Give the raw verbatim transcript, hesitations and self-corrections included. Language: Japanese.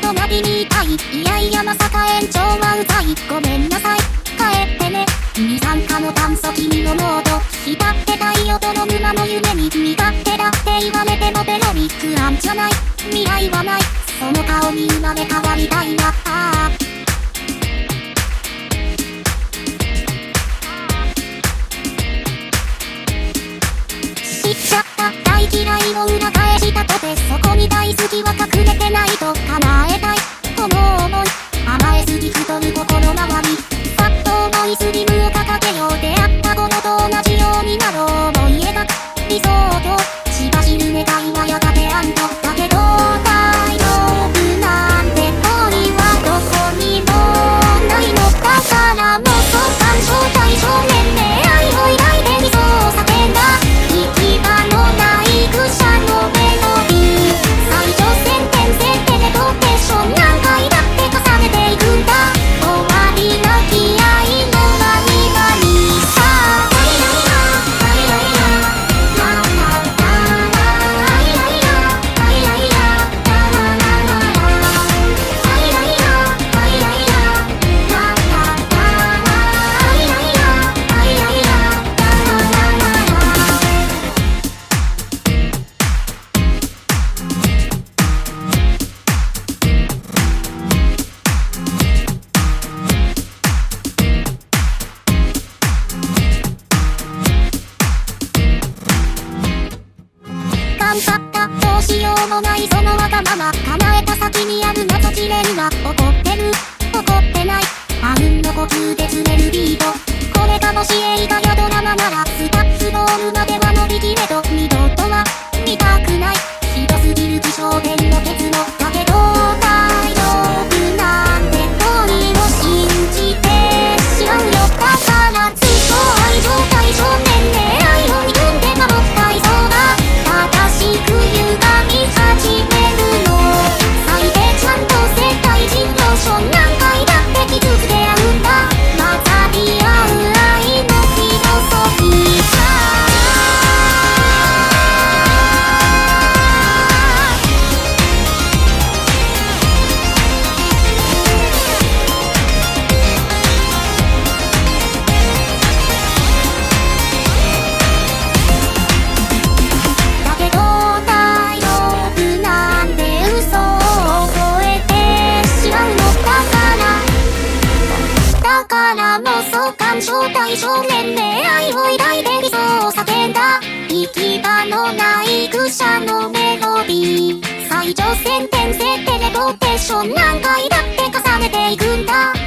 隣にいたい。いやいやまさか延長はうざい。ごめんなさい帰ってね。二酸化の炭素君の濃度浸ってたいよどの沼の夢に。身勝手だって言われてもペロリ不安じゃない。未来はない。その顔に生まれ変わりたいな。あー知っちゃった大嫌いを裏返したとて、そこに大好きは隠れてないと叶えたいこの想い。甘えすぎ太る心回りさっと重いスリムを掲げよう。出会ったものと同じようになろう。思い描く理想郷しばしる願いはやがて安堵だけど大丈夫なんて恋はどこにもないの。だからもっと感傷対象年齢愛を抱いて理想を叫んだ。行き場のない愚者のメロディー最上線転生テレポーテーション何回だって重ねていくんだ。終わりなき愛のワニワニさあライライラライライララララライライラライライラララララライライラライライララララライライラライライラララララ頑張ったどうしようもないそのわがまま叶えた先にある謎試練が怒ってる怒ってないあうんの呼吸で詰めるビート。これがもし映画やドラマならスタッフボールまでは伸びきれど二度とは見たくない。ひどすぎる気象点の結論だけど大丈夫なんて恋を信じてしまうよ。だからずっと愛情対象年齢愛を憎んで守ったいそうだ。正しく歪み始めるの最低ちゃんと世界人ローション何回だって傷つけ合うんだ。混ざり合う愛のフィロソフィーさだけど大丈夫なんて嘘を覚えてしまうの。だからだから妄想感傷対象年齢愛を抱いて理想を叫んだ。行き場のない愚者のメロディー最上線転生テレポーテーション何回だって重ねていくんだ。